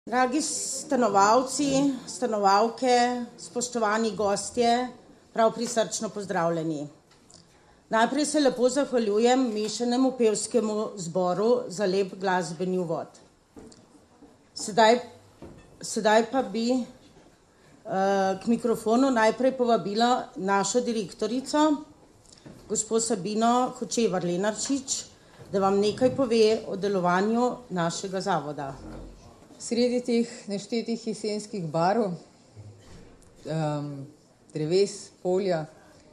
Dragi stanovalci, stanovalke, spoštovani gostje, prav prisrčno pozdravljeni. Najprej se lepo zahvaljujem Mešanemu pevskemu zboru za lep glasbeni uvod. Sedaj pa bi k mikrofonu najprej povabila našo direktorico, gospod Sabino Hočevar-Lenarčič, da vam nekaj pove o delovanju našega zavoda. Sredi teh neštetih jesenskih barv, dreves, polja,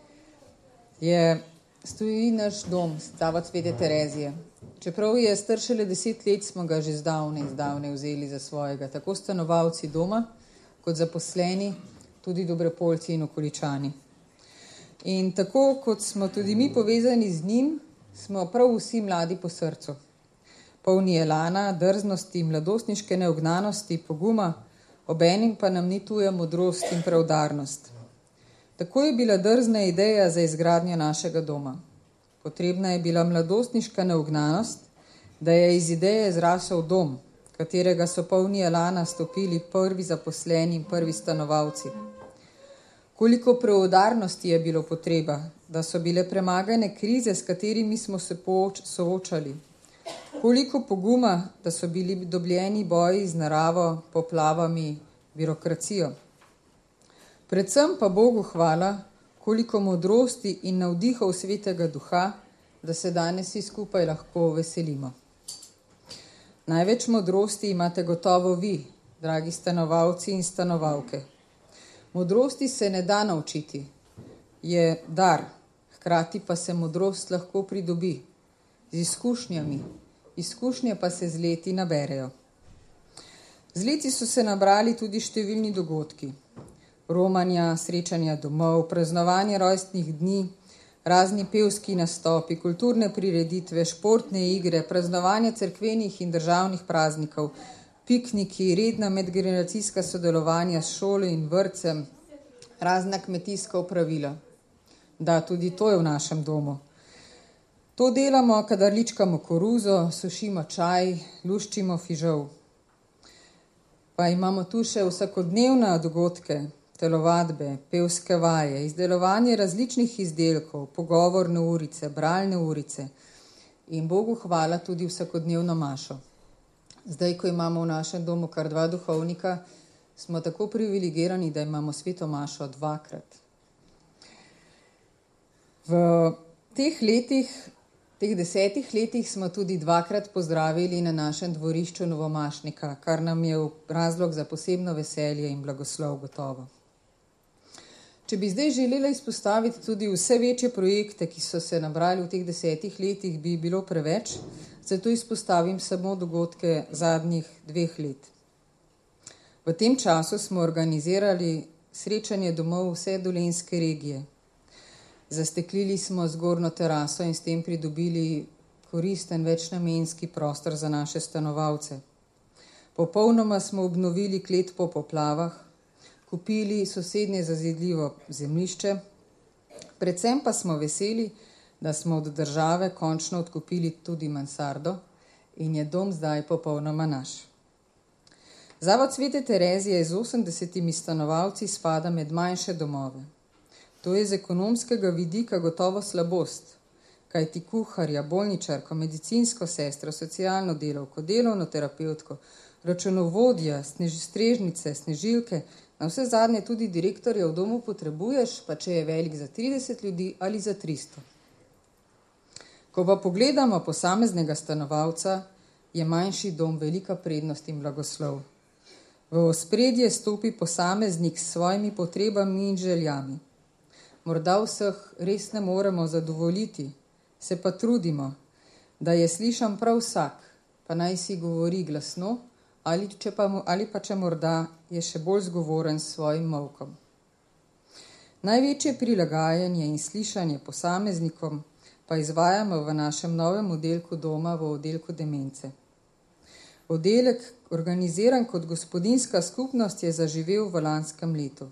stoji naš dom, Zavod Svete Terezije. Čeprav je star šele 10 let, smo ga že zdavnaj vzeli za svojega, tako stanovalci doma, kot zaposleni, tudi Dobropoljci in okoličani. In tako, kot smo tudi mi povezani z njim, smo prav vsi mladi po srcu. Polni elana, drznosti, mladostniške neugnanosti, poguma, obenem pa nam ni tuja modrost in preudarnost. Tako je bila drzna ideja za izgradnjo našega doma. Potrebna je bila mladostniška neugnanost, da je iz ideje zrasel dom, katerega so polni elana stopili prvi zaposleni in prvi stanovalci. Koliko preudarnosti je bilo potreba, da so bile premagane krize, s katerimi smo se soočali. Koliko poguma, da so bili dobljeni boji z naravo, poplavami, birokracijo. Predvsem pa Bogu hvala, koliko modrosti in navdihov Svetega Duha, da se danes vsi skupaj lahko veselimo. Največ modrosti imate gotovo vi, dragi stanovalci in stanovalke. Modrosti se ne da naučiti, je dar, hkrati pa se modrost lahko pridobi z izkušnjami. Izkušnje pa se z leti naberejo. Z leti so se nabrali tudi številni dogodki. Romanja, srečanja domov, praznovanje rojstnih dni, razni pevski nastopi, kulturne prireditve, športne igre, praznovanje cerkvenih in državnih praznikov, pikniki, redna medgeneracijska sodelovanja s šolo in vrtcem, razna kmetijska opravila. Da, tudi to je v našem domu. To delamo, kadar ličkamo koruzo, sušimo čaj, luščimo fižol. Pa imamo tu še vsakodnevne dogodke, telovadbe, pevske vaje, izdelovanje različnih izdelkov, pogovorne urice, bralne urice in Bogu hvala tudi vsakodnevno mašo. Zdaj, ko imamo v našem domu kar 2 duhovnika, smo tako privilegirani, da imamo sveto mašo 2-krat. V teh 10 letih smo tudi 2-krat pozdravili na našem dvorišču novomašnika, kar nam je razlog za posebno veselje in blagoslov gotovo. Če bi zdaj želela izpostaviti tudi vse večje projekte, ki so se nabrali v teh 10 letih, bi bilo preveč, zato izpostavim samo dogodke zadnjih 2 let. V tem času smo organizirali srečanje domov vse dolenjske regije. Zasteklili smo zgornjo teraso in s tem pridobili koristen večnamenski prostor za naše stanovalce. Popolnoma smo obnovili klet po poplavah, kupili sosednje zazidljivo zemljišče, predvsem pa smo veseli, da smo od države končno odkupili tudi mansardo in je dom zdaj popolnoma naš. Zavod Svete Terezije z 80 stanovalci spada med manjše domove. To je z ekonomskega vidika gotovo slabost, kajti kuharja, bolničarko, medicinsko sestro, socialno delavko, delovno terapevtko, računovodja, strežnice, snežilke, na vse zadnje tudi direktorja v domu potrebuješ, pa če je velik za 30 ljudi ali za 300. Ko pa pogledamo posameznega stanovalca, je manjši dom velika prednost in blagoslov. V ospredje stopi posameznik s svojimi potrebami in željami. Morda vseh res ne moremo zadovoljiti, se pa trudimo, da je slišan prav vsak, pa naj si govori glasno ali pa če morda je še bolj zgovoren s svojim molkom. Največje prilagajanje in slišanje posameznikom pa izvajamo v našem novem oddelku doma v oddelku demence. Oddelek, organiziran kot gospodinjska skupnost, je zaživel v lanskem letu.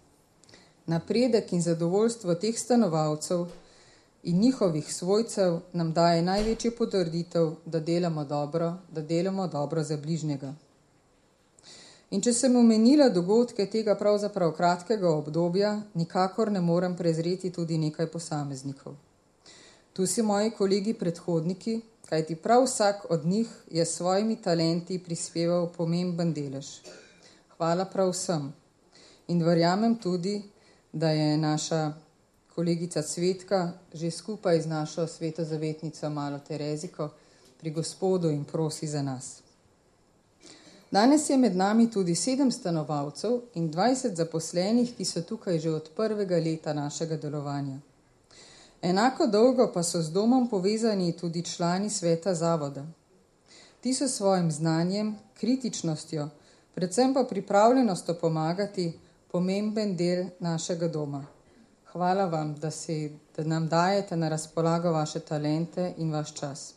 Napredek in zadovoljstvo teh stanovalcev in njihovih svojcev nam daje največjo potrditev, da delamo dobro za bližnjega. In če sem omenila dogodke tega pravzaprav kratkega obdobja, nikakor ne morem prezreti tudi nekaj posameznikov. Tu so moji kolegi predhodniki, kajti prav vsak od njih je s svojimi talenti prispeval pomemben delež. Hvala prav vsem. In verjamem tudi, da je naša kolegica Cvetka že skupaj z našo svetozavetnico Malo Tereziko pri Gospodu in prosi za nas. Danes je med nami tudi 7 stanovalcev in 20 zaposlenih, ki so tukaj že od prvega leta našega delovanja. Enako dolgo pa so z domom povezani tudi člani sveta zavoda. Ti so svojim znanjem, kritičnostjo, predvsem pa pripravljenostjo pomagati pomemben del našega doma. Hvala vam, da nam dajete na razpolago vaše talente in vaš čas.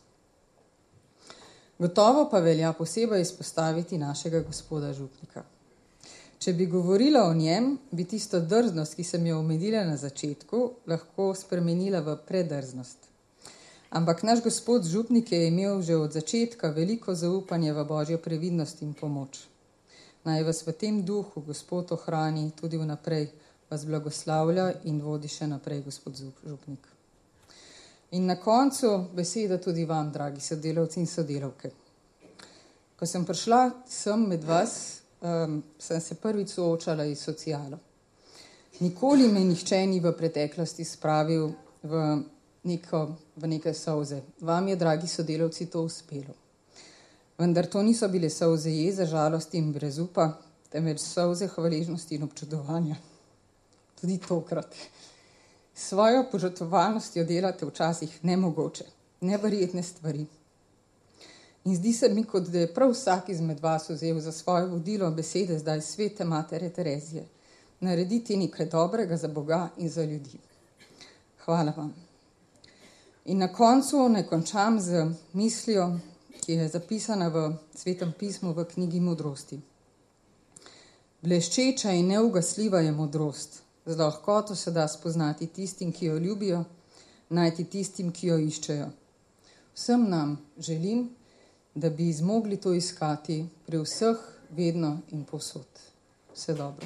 Gotovo pa velja posebej izpostaviti našega gospoda župnika. Če bi govorila o njem, bi tisto drznost, ki sem jo omenila na začetku, lahko spremenila v predrznost. Ampak naš gospod župnik je imel že od začetka veliko zaupanje v Božjo previdnost in pomoč. Naj vas v tem duhu Gospod ohrani tudi vnaprej, vas blagoslavlja in vodi še naprej gospod župnik. In na koncu beseda tudi vam, dragi sodelavci in sodelavke. Ko sem prišla sem med vas, sem se prvič soočala s socialo. Nikoli me nihče ni v preteklosti spravil v neke solze. Vam je, dragi sodelavci, to uspelo. Vendar to niso bile solze jeze, žalosti in brezupa, temveč solze hvaležnosti in občudovanja. Tudi tokrat. Svojo požrtvovalnostjo delate včasih nemogoče, neverjetne stvari. In zdi se mi, kot da je prav vsak izmed vas vzel za svoje vodilo besede zdaj svete matere Terezije. Narediti nekaj dobrega za Boga in za ljudi. Hvala vam. In na koncu naj končam z mislijo, ki je zapisana v Svetem pismu v knjigi Modrosti. Bleščeča in neugasljiva je modrost. Z lahkoto se da spoznati tistim, ki jo ljubijo, najti tistim, ki jo iščejo. Vsem nam želim, da bi zmogli to iskati pri vseh, vedno in povsod. Vse dobro.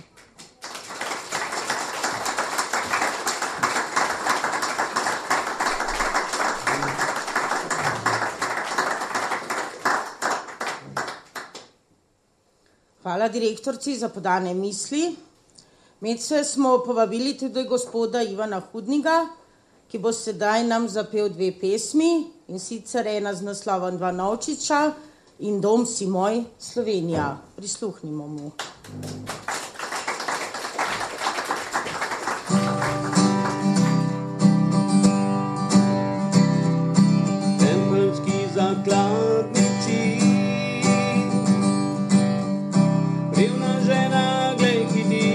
Hvala direktorci za podane misli. Medse smo povabili tudi gospoda Ivana Hudniga, ki bo sedaj nam zapel 2 pesmi, in sicer ena z naslovom Dva Novčiča in Dom si moj, Slovenija. Prisluhnimo mu. Tempeljski zakladnici, revna žena, glej, hiti,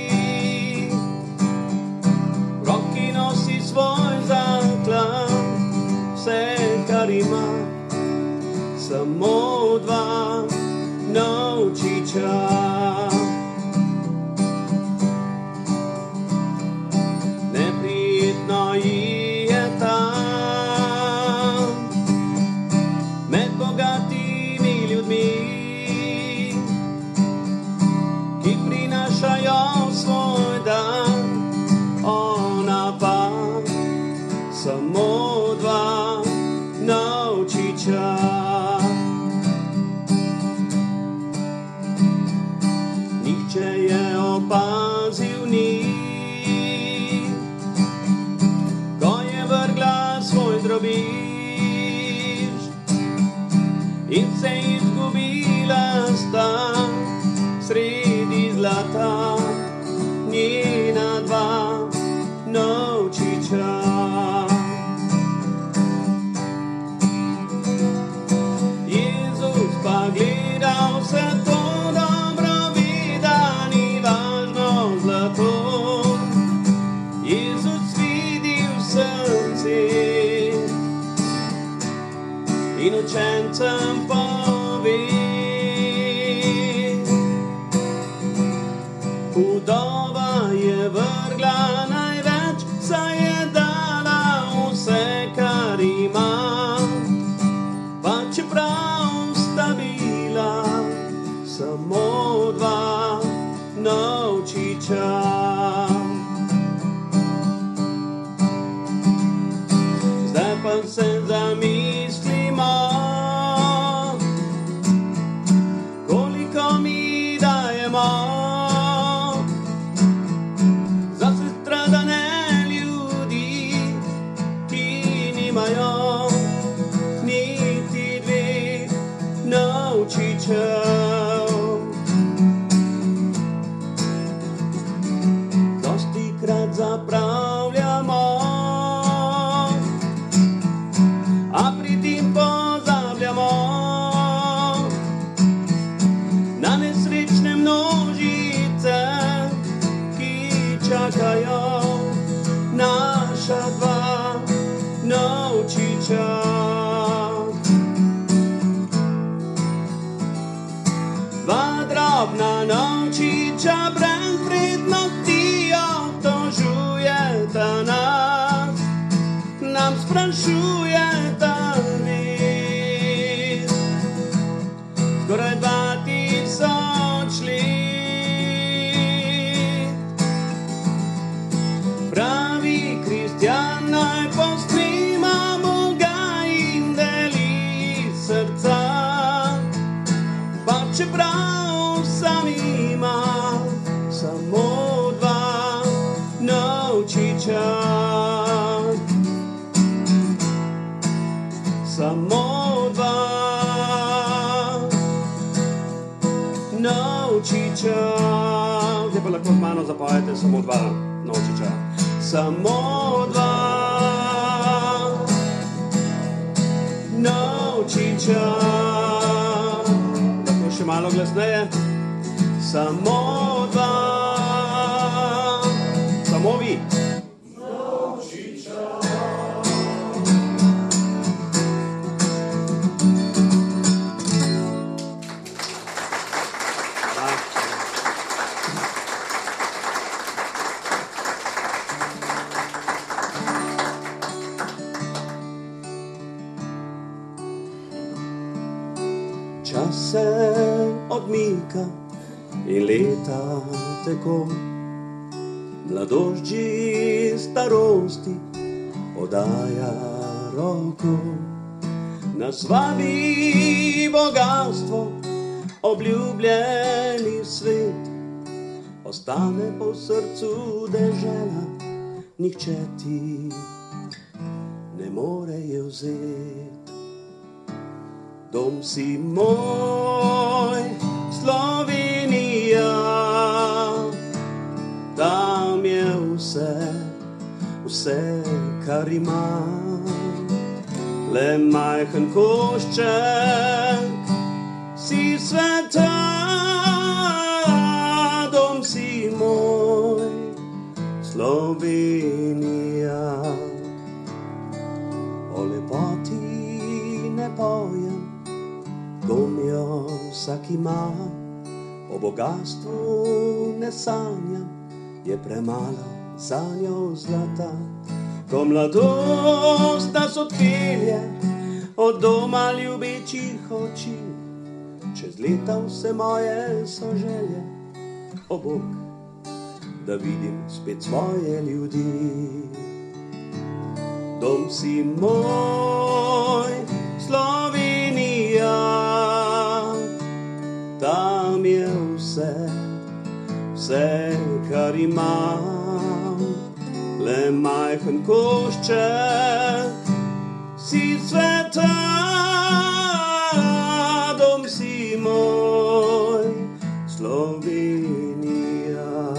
v roki nosi svoj zaklad, vse, kar ima, samo 2 novčiča. Neprijetno ji je tam med bogatimi ljudmi, ki prinašajo svoj dan, ona pa samo 2 novčiča. Nihče je opazil ni, ko je vrgla svoj drobiž in se izgubila sta sredi zlata njena 2 novčiča. Jezus pa gleda vse to, dobro ve, da ni važno zlato. Jezus vidi v srce in učencem pove, vdova je vrgla največ, saj je dala vse, kar ima, pa čeprav sta bila samo dva novčiča. Zdaj pa se zamislimo, koliko mi dajemo za sestradane ljudi, ki nimajo niti dveh novčičev. Dostikrat zapravljamo, a pri tem pozabljamo na nesrečne množice, ki čakajo naša dva novčiča. Dva drobna novčiča brez vrednosti obtožujeta nas, nam sprašujeta vis. Skoraj 2000 let. Pravi kristjan naj posprema Boga in deli srca, pa čeprav sam ima samo dva novčiča. Samo dva novčiča. Zdaj pa lahko z mano zapojete samo dva novčiča. Samo dva novčiča. Lahko še malo glasneje. Samo dva. Samo vi. Čas se odmika in leta teko, mladost že starosti podaja roko. Nas vabi bogatstvo, obljubljeni svet, ostane po srcu dežela, nihče ti ne more je vzeti. Dom si moj, Slovenija, tam je vse, kar imam. Le majhen košček si sveta, dom si moj, Slovenija. O lepoti ne pojem, dom jo vsak ima, o bogatstvu ne sanjam, je premalo sanjal zlata. Ko mladost nas odpelje od doma ljubečih oči, čez leta vse moje so želje, o Bog, da vidim spet svoje ljudi. Dom si moj, Slovenija, tam je vse, kar imam. Le majhen košček si sveta, dom si moj, Slovenija.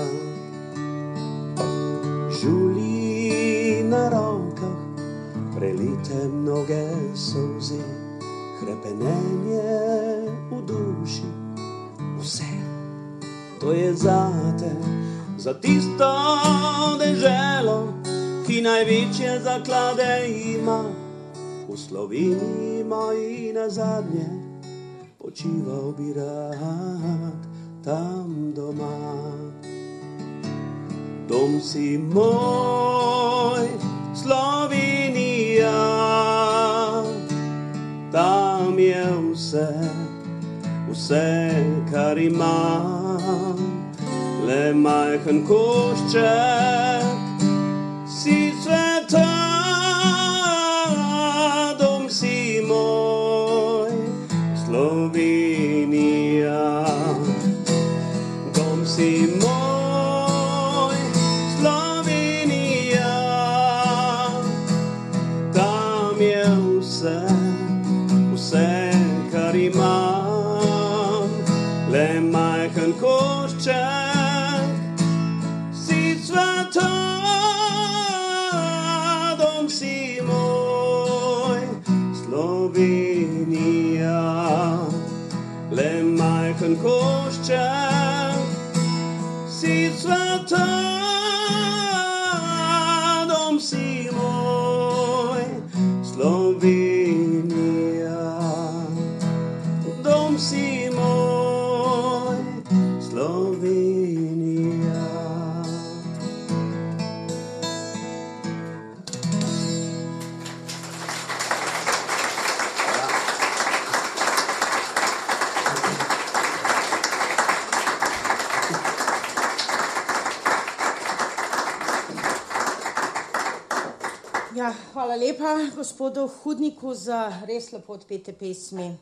Žuli na rokah, prelite mnoge solze, hrepenenje v duši, vse to je zate, za tisto deželo, ki največje zaklade ima. V Sloveniji moji nazadnje počival bi rad tam doma. Dom si moj, Slovenija, tam je vse, kar imam, le majhen košček, si sveta, dom si moj, Slovenija. Dom si moj, Slovenija, tam je vse, kar imam, le majhen košček, si sveta, dom si moj, Slovenija, le majhen košček, si sveta, dom si moj, Slovenija. Dom si moj, Slovenija. Ja, hvala lepa gospodu Hudniku za res lepo odpete pesmi.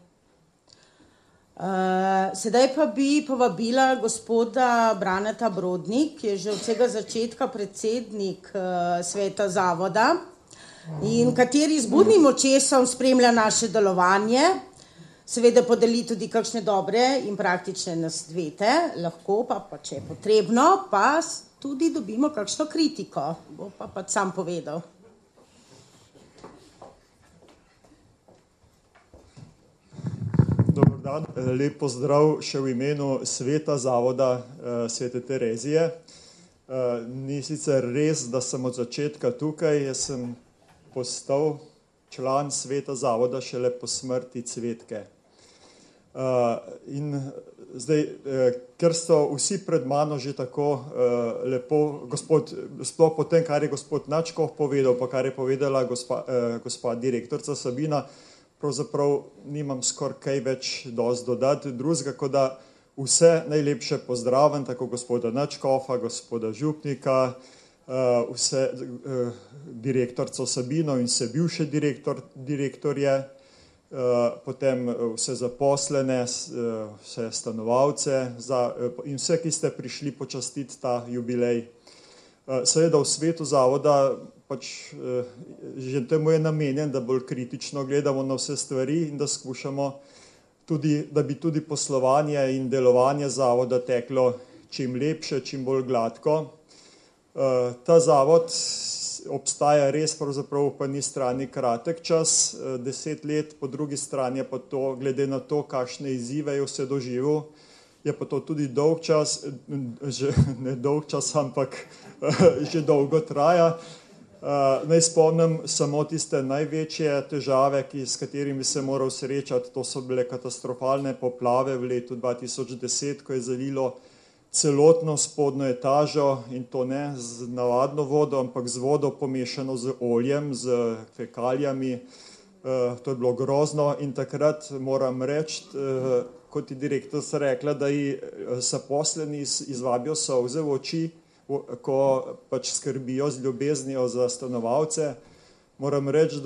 Sedaj pa bi povabila gospoda Braneta Brodnik, ki je že od vsega začetka predsednik sveta zavoda in kateri z budnim očesom spremlja naše delovanje, seveda podeli tudi kakšne dobre in praktične nasvete, lahko pa, če je potrebno, pa tudi dobimo kakšno kritiko, bo pa sam povedal. Dobar dan, lep pozdrav še v imenu sveta zavoda Svete Terezije. Ni sicer res, da sem od začetka tukaj, jaz sem postal član sveta zavoda šele po smrti Cvetke. In zdaj, ker so vsi pred mano že tako lepo, sploh po tem, kar je gospod Načkoh povedal, pa kar je povedala gospa direktorica Sabina, pravzaprav nimam skoraj kaj več dosti dodati drugega, kot da vse najlepše pozdravim, tako gospoda Načkofa, gospoda Župnika, vse direktorico Sabino in vse bivše direktorje, potem vse zaposlene, vse stanovalce in vse, ki ste prišli počastiti ta jubilej. Seveda v svetu zavoda pač že temu je namenjen, da bolj kritično gledamo na vse stvari in da skušamo tudi, da bi tudi poslovanje in delovanje zavoda teklo čim lepše, čim bolj gladko. Ta zavod obstaja res pravzaprav po eni strani kratek čas, 10 let, po drugi strani je pa to, glede na to, kakšne izzive je vse doživel, je pa to tudi dolg čas, že ne dolg čas, ampak že dolgo traja. Naj spomnim samo tiste največje težave, s katerimi se moral srečati, to so bile katastrofalne poplave v letu 2010, ko je zalilo celotno spodnjo etažo in to ne z navadno vodo, ampak z vodo pomešano z oljem, z fekalijami. To je bilo grozno in takrat moram reči, kot je direktorica rekla, da ji zaposleni izvabijo solze v oči, ko pač skrbijo z ljubeznijo za stanovalce. Moram reči,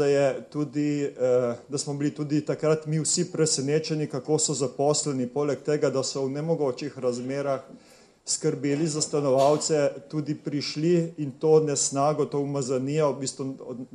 da smo bili tudi takrat mi vsi presenečeni, kako so zaposleni, poleg tega, da so v nemogočih razmerah skrbeli za stanovalce, tudi prišli in to nesnago, to umazanijo, v bistvu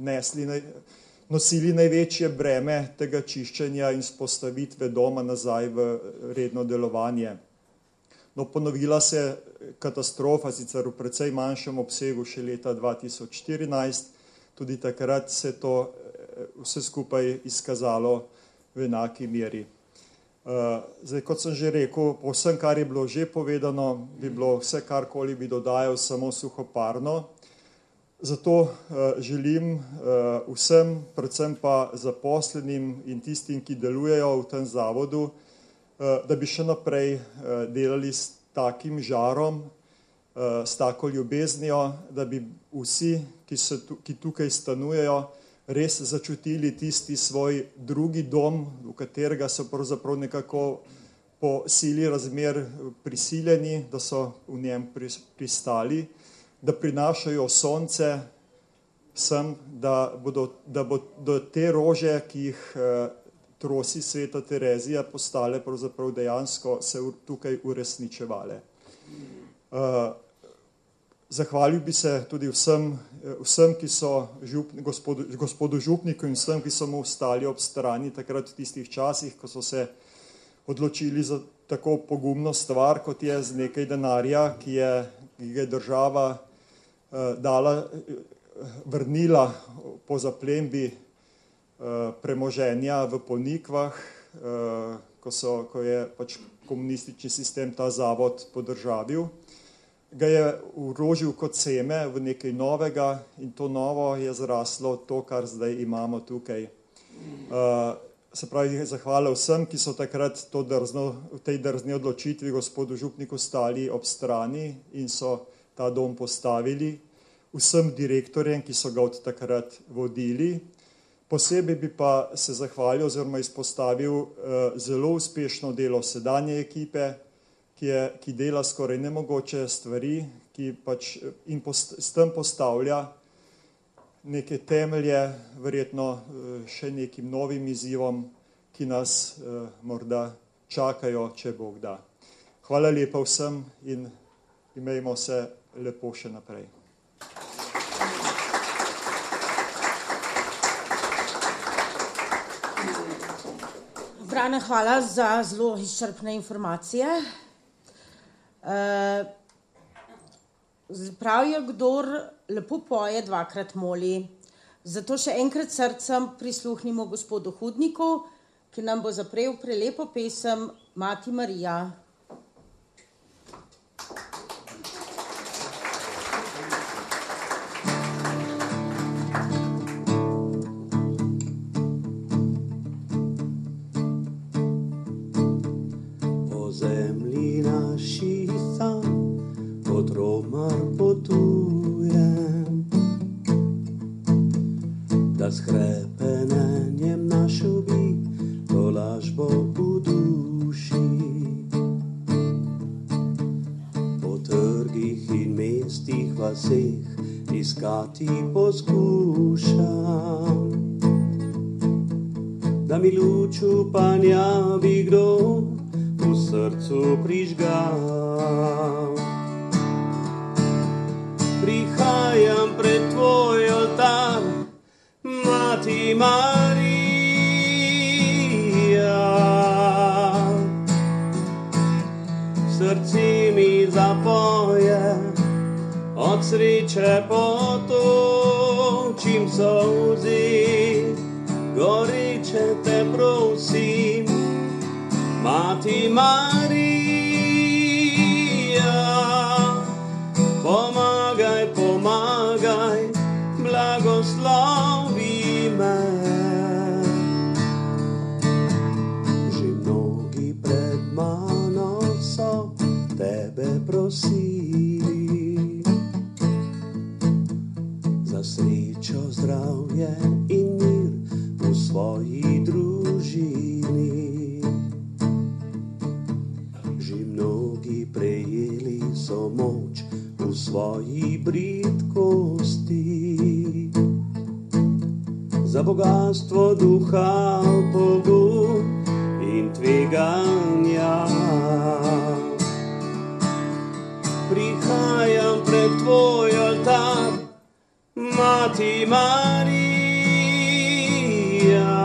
nosili največje breme tega čiščenja in vzpostavitve doma nazaj v redno delovanje. No, ponovila se katastrofa, sicer v precej manjšem obsegu še leta 2014, tudi takrat se to vse skupaj izkazalo v enaki meri. Zdaj, kot sem že rekel, po vsem, kar je bilo že povedano, bi bilo vse, karkoli bi dodajal, samo suhoparno. Zato želim vsem, predvsem pa zaposlenim in tistim, ki delujejo v tem zavodu, da bi še naprej delali s takim žarom, s tako ljubeznijo, da bi vsi, ki tukaj stanujejo, res začutili tisti svoj drugi dom, v katerega so pravzaprav nekako po sili razmer prisiljeni, da so v njem pristali, da prinašajo sonce sem, da bodo te rože, ki jih trosi sveta Terezija, postale pravzaprav dejansko se tukaj uresničevale. Zahvalil bi se tudi vsem ki so gospodu župniku in vsem, ki so mu stali ob strani takrat v tistih časih, ko so se odločili za tako pogumno stvar, kot je z nekaj denarja, ki je država vrnila po zaplembi premoženja v Ponikvah, ko je pač komunistični sistem ta zavod podržavil. Ga je vložil kot seme v nekaj novega in to novo je zraslo to, kar zdaj imamo tukaj. Se pravi, zahvala vsem, ki so takrat v tej drzni odločitvi gospodu župniku stali ob strani in so ta dom postavili, vsem direktorjem, ki so ga od takrat vodili. Posebej bi pa se zahvalil oziroma izpostavil zelo uspešno delo sedanje ekipe, ki dela skoraj nemogoče stvari, ki pač in s tem postavlja neke temelje, verjetno še nekim novim izzivom, ki nas morda čakajo, če Bog da. Hvala lepa vsem in imejmo se lepo še naprej. Brane, hvala za zelo izčrpne informacije. Pravijo, kdor lepo poje, dvakrat moli. Zato še enkrat srcem prisluhnimo gospodu Hudniku, ki nam bo zaprel prelepo pesem Mati Marija. S hrepenenjem našel bi tolažbo v duši. Po trgih in mestih vaseh iskati poskušam, da mi luč upanja bi kdo v srcu prižgal. Prihajam pred tvoj oltar, Mati Marija, srce mi zapoje, od sreče potočim solzi, goreče te prosim, Mati Marija, pomagaj, pomagaj, blagoslovi me. Že mnogi pred mano so tebe prosili za srečo, zdravje in mir v svoji družini. Že mnogi prejeli so moč v svoji bridkosti, za bogatstvo duha, pogum in tveganja. Prihajam pred tvoj oltar, Mati Marija,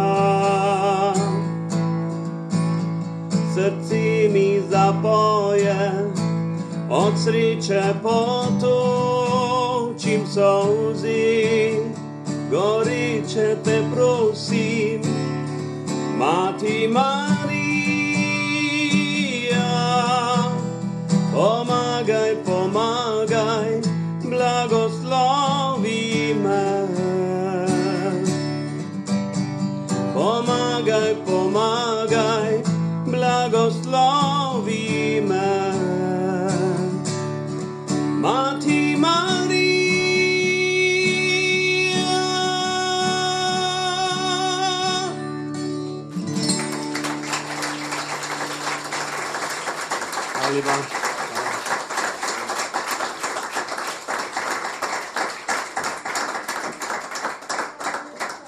srce mi zapoje, od sreče potočim solzi, goreče te prosim, Mati Marija, pomagaj, pomagaj, blagoslovi me. Pomagaj, pomagaj, blagoslovi me. Mati Marija,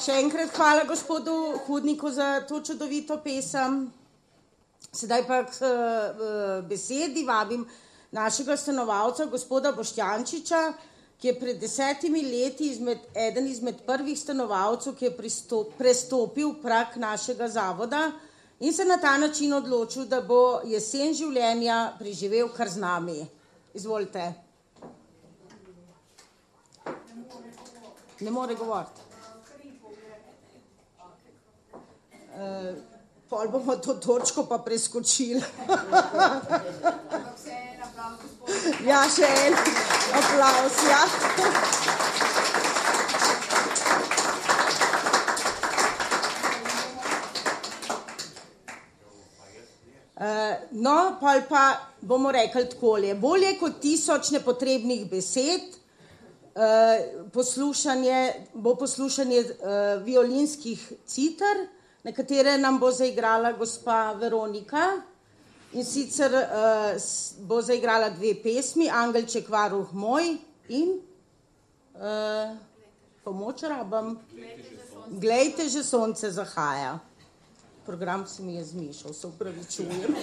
Še enkrat hvala gospodu Hudniku za to čudovito pesem. Sedaj pa k besedi vabim našega stanovalca, gospoda Boštjančiča, ki je pred 10 leti eden izmed prvih stanovalcev, ki je prestopil prag našega zavoda in se na ta način odločil, da bo jesen življenja preživel kar z nami. Izvolite. Ne more govoriti. Pol bomo to točko pa preskočili. Ja, še en aplavz, ja. No, pol pa bomo rekli takole. Bolje kot 1000 nepotrebnih besed, bo poslušanje violinskih citer, na katere nam bo zaigrala gospa Veronika, in sicer bo zaigrala 2 pesmi, Angelček varuh moj in pomoč rabam. Glejte, že sonce zahaja. Program se mi je zmešal, se opravičujem.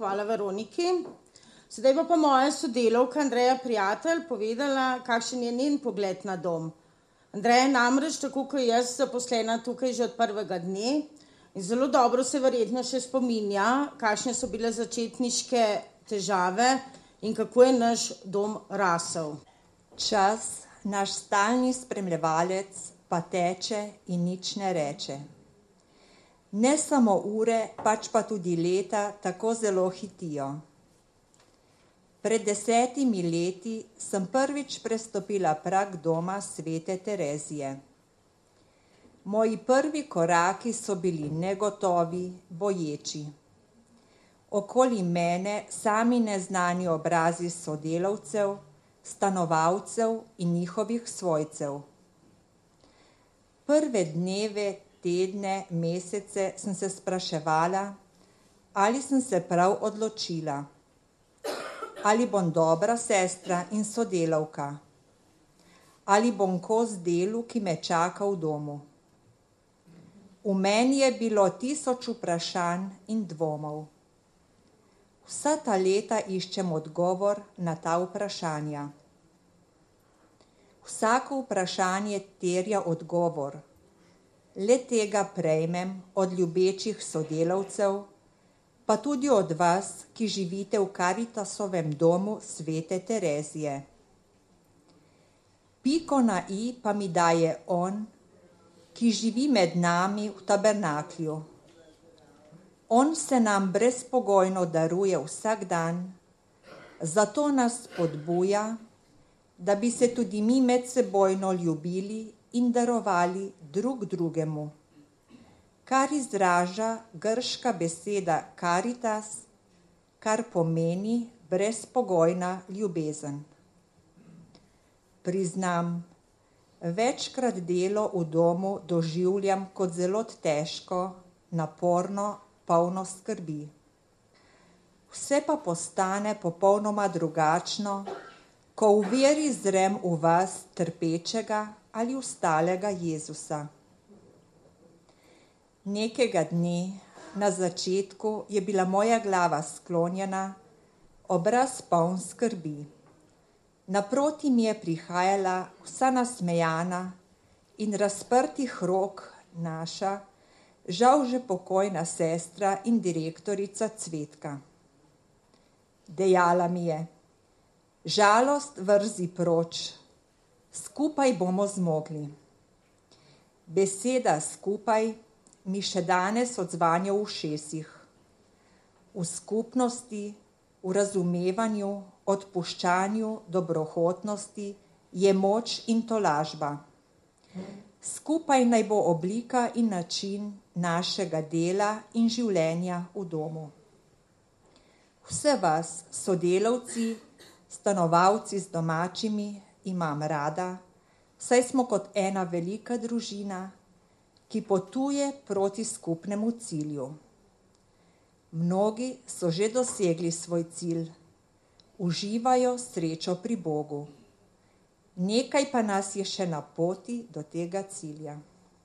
hvala Veroniki. Sedaj pa moja sodelavka Andreja Prijatelj povedala, kakšen je njen pogled na dom. Andreja je namreč, tako kot jaz, zaposlena tukaj že od prvega dne in zelo dobro se verjetno še spominja, kakšne so bile začetniške težave in kako je naš dom rasel. Čas, naš stalni spremljevalec, pa teče in nič ne reče. Ne samo ure, pač pa tudi leta tako zelo hitijo. Pred 10 leti sem prvič prestopila prag doma Svete Terezije. Moji prvi koraki so bili negotovi, boječi. Okoli mene sami neznani obrazi sodelavcev, stanovalcev in njihovih svojcev. Prve dneve, tedne, mesece sem se spraševala, ali sem se prav odločila, ali bom dobra sestra in sodelavka, ali bom kos delu, ki me čaka v domu. V meni je bilo 1000 vprašanj in dvomov. Vsa ta leta iščem odgovor na ta vprašanja. Vsako vprašanje terja odgovor. Le tega prejmem od ljubečih sodelavcev, pa tudi od vas, ki živite v Karitasovem domu Svete Terezije. Piko na i pa mi daje on, ki živi med nami v tabernaklju. On se nam brezpogojno daruje vsak dan, zato nas spodbuja, da bi se tudi mi medsebojno ljubili in darovali drug drugemu, kar izraža grška beseda karitas, kar pomeni brezpogojna ljubezen. Priznam, večkrat delo v domu doživljam kot zelo težko, naporno, polno skrbi. Vse pa postane popolnoma drugačno, ko v veri zrem v vas trpečega ali ustalega Jezusa. Nekega dne, na začetku, je bila moja glava sklonjena, obraz poln skrbi. Naproti mi je prihajala vsa nasmejana in razprtih rok naša, žal že pokojna sestra in direktorica Cvetka. Dejala mi je: žalost vrzi proč, skupaj bomo zmogli. Beseda skupaj mi še danes odzvanja v ušesih. V skupnosti, v razumevanju, odpuščanju, dobrohotnosti je moč in tolažba. Skupaj naj bo oblika in način našega dela in življenja v domu. Vse vas, sodelavci, stanovalci z domačimi, imam rada, saj smo kot ena velika družina, ki potuje proti skupnemu cilju. Mnogi so že dosegli svoj cilj, uživajo srečo pri Bogu. Nekaj pa nas je še na poti do tega cilja.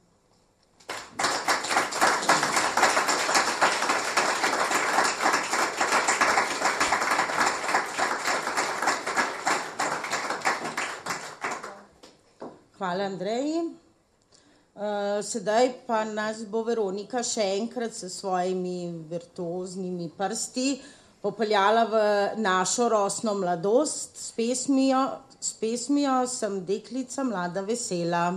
Hvala, Andreji. Sedaj pa nas bo Veronika še enkrat s svojimi virtuoznimi prsti popeljala v našo rosno mladost s pesmijo Sem deklica mlada vesela.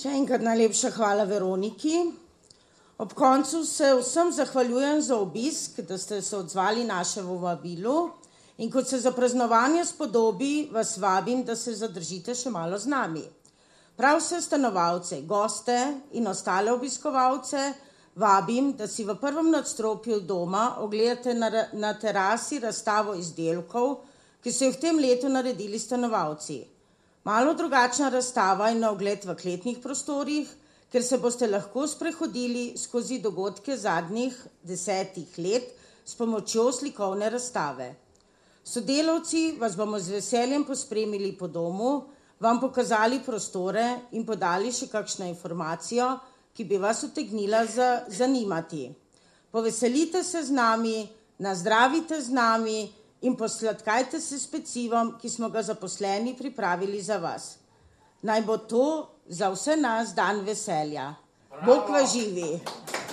Še enkrat najlepša hvala Veroniki. Ob koncu se vsem zahvaljujem za obisk, da ste se odzvali našemu vabilu in kot se za praznovanje spodobi, vas vabim, da se zadržite še malo z nami. Prav vse stanovalce, goste in ostale obiskovalce vabim, da si v prvem nadstropju doma ogledate na terasi razstavo izdelkov, ki so jih v tem letu naredili stanovalci. Malo drugačna razstava in na ogled v kletnih prostorih, ker se boste lahko sprehodili skozi dogodke zadnjih 10 let s pomočjo slikovne razstave. Sodelavci vas bomo z veseljem pospremili po domu, vam pokazali prostore in podali še kakšno informacijo, ki bi vas utegnila zanimati. Poveselite se z nami, nazdravite z nami in posladkajte se s pecivom, ki smo ga zaposleni pripravili za vas. Naj bo to za vse nas dan veselja. Bog vas živi!